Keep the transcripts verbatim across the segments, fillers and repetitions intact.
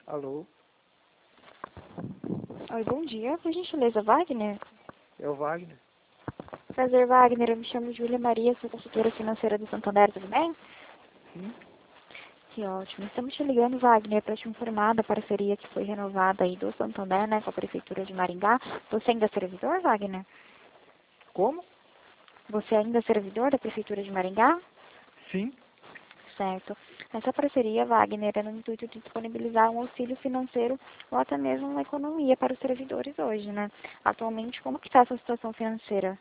Alô? Oi, bom dia. Por gentileza, Wagner? É o Wagner? Prazer, Wagner. Eu me chamo Júlia Maria, sou consultora financeira do Santander, tudo bem? Sim. Que ótimo. Estamos te ligando, Wagner, para te informar da parceria que foi renovada aí do Santander, né, com a Prefeitura de Maringá. Você ainda é servidor, Wagner? Como? Você ainda é servidor da Prefeitura de Maringá? Sim. Certo. Essa parceria, Wagner, é no intuito de disponibilizar um auxílio financeiro ou até mesmo uma economia para os servidores hoje, né? Atualmente, como que está a sua situação financeira?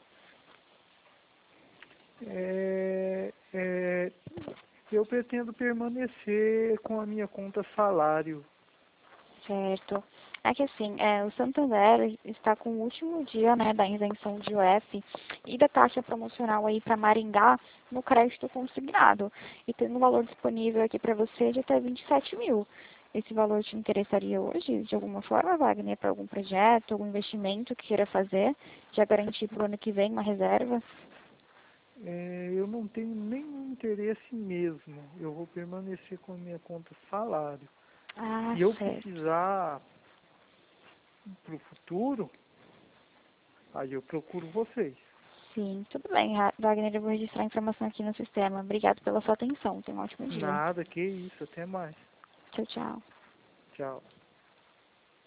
É, é, eu pretendo permanecer com a minha conta salário. Certo. É que assim, é, o Santander está com o último dia, né, da isenção de I O F e da taxa promocional aí para Maringá no crédito consignado. E tendo um valor disponível aqui para você de até vinte e sete mil. Esse valor te interessaria hoje, de alguma forma, Wagner, para algum projeto, algum investimento que queira fazer? Já garantir para o ano que vem uma reserva? É, eu não tenho nenhum interesse mesmo. Eu vou permanecer com a minha conta salário. Ah, Se eu certo. precisar para o futuro, aí eu procuro vocês. Sim, tudo bem, Ra- Wagner, eu vou registrar a informação aqui no sistema. Obrigado pela sua atenção. Tenha um ótimo dia. Nada, que isso, até mais. Tchau, tchau. Tchau.